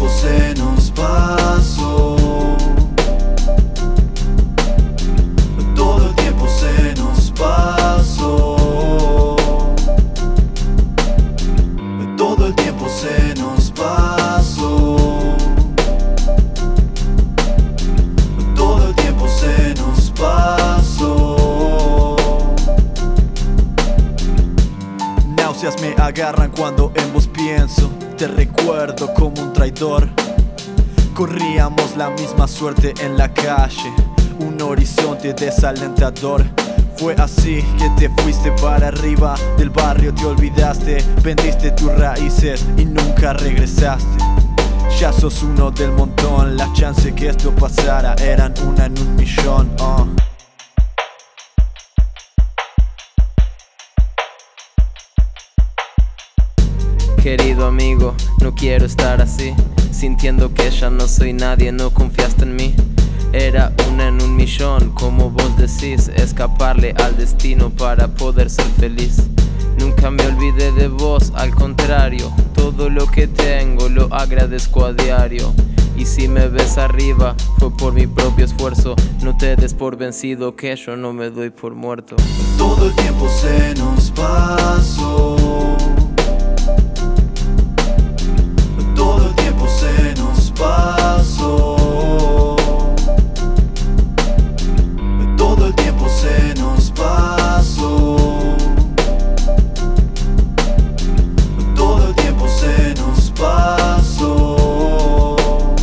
tiempo se nos pasó. Todo el tiempo se nos pasó. Todo el tiempo se nos pasó. Todo el tiempo se nos pasó. Náuseas me agarran cuando en vos pienso. Te recuerdo como un traidor. Corríamos la misma suerte en la calle, un horizonte desalentador. Fue así que te fuiste para arriba del barrio, te olvidaste, vendiste tus raíces y nunca regresaste. Ya sos uno del montón, la chance que esto pasara eran una en un millón. Querido amigo, no quiero estar así, sintiendo que ya no soy nadie, no confiaste en mí. Era una en un millón, como vos decís, escaparle al destino para poder ser feliz. Nunca me olvidé de vos, al contrario, todo lo que tengo lo agradezco a diario. Y si me ves arriba, fue por mi propio esfuerzo. No te des por vencido, que yo no me doy por muerto. Todo el tiempo se nos pasó. Todo el tiempo se nos pasó. Todo el tiempo se nos pasó. Todo el tiempo se nos pasó.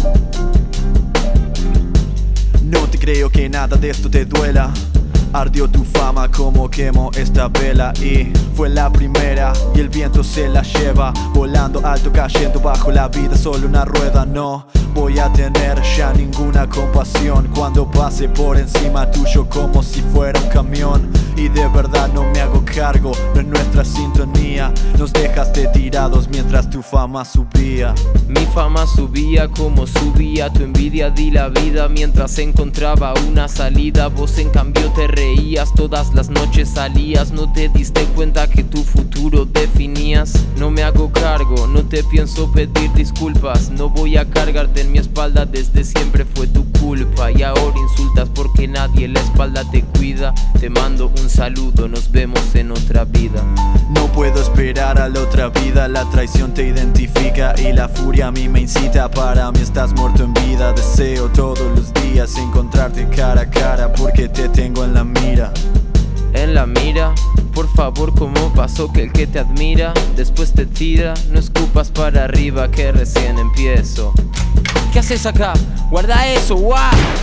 No te creo que nada de esto te duela. Ardió tu fama como quemó esta vela y fue la primera y el viento se la lleva, volando alto, cayendo bajo la vida, solo una rueda. No voy a tener ya ninguna compasión cuando pase por encima tuyo como si fuera un camión. Y de verdad no me hago cargo, no es nuestra sintonía. Nos dejaste tirados mientras tu fama subía. Mi fama subía como subía tu envidia. Di la vida mientras encontraba una salida. Vos en cambio te reías, todas las noches salías. No te diste cuenta que tu futuro definías. No me hago cargo, no te pienso pedir disculpas. No voy a cargarte en mi espalda, desde siempre fue tu culpa. Y ahora insultas porque nadie la espalda te cuida. Te mando un saludo, nos vemos en otra vida. No puedo esperar a la otra vida, la traición te identifica y la furia a mí me incita. Para mí estás muerto en vida, deseo todos los días encontrarte cara a cara porque te tengo en la mira. En la mira, por favor, ¿cómo pasó que el que te admira después te tira? No escupas para arriba que recién empiezo. ¿Qué haces acá? Guarda eso, guau.